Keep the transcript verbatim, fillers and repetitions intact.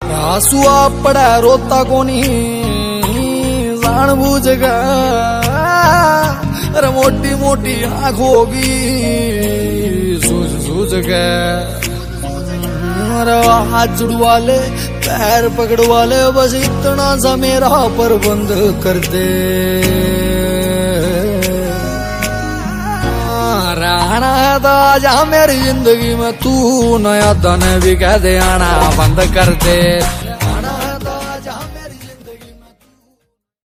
आंसुआ पड़ा रोता कोनी जान बूझ गया। अरे मोटी मोटी आंख होगी सूझ सूझ गए। अरे हाथ जुड़वा ले पैर पकड़वा ले बस इतना सा मेरा प्रबंध कर दे। रहना है तो आजा मेरी जिंदगी में तू, नया धन भी कह दे आना बंद कर दे।